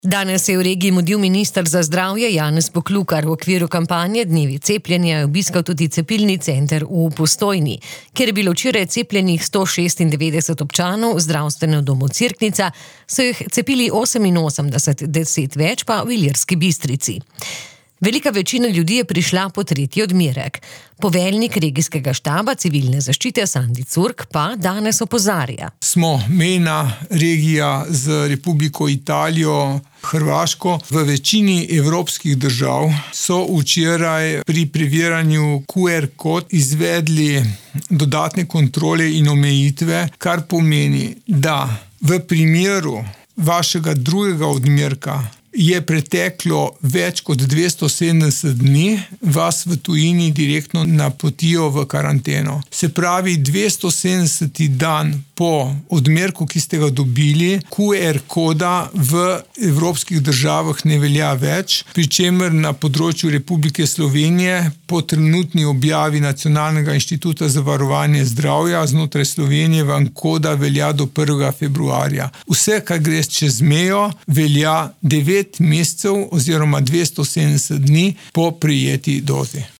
Danes je v regiji mudil minister za zdravje Janez Poklukar. V okviru kampanje Dnevi cepljenja je obiskal tudi cepilni center v Postojni, kjer je bilo včeraj cepljenih 196 občanov v zdravstvenem domu Cerknica, so jih cepili 88, 10 več pa v Ilirski Bistrici. Velika večina ljudi je prišla po tretji odmerek. Poveljnik regijskega štaba civilne zaščite Sandi Curk pa danes opozarja. Smo mejna regija z Republiko Italijo, Hrvaško. V večini evropskih držav so včeraj pri preverjanju QR kod izvedli dodatne kontrole in omejitve, kar pomeni, da v primeru vašega drugega odmerka je preteklo več kot 270 dni, vas v tujini direktno napotijo v karanteno. Se pravi, 270. dan po odmerku, ki ste ga dobili, QR koda v evropskih državah ne velja več, pri čemer na področju Republike Slovenije po trenutni objavi Nacionalnega inštituta za varovanje zdravja znotraj Slovenije vam koda velja do 1. februarja. Vse, kar gre čez mejo, velja 9 mesecev oziroma 270 dni po prejeti dozi.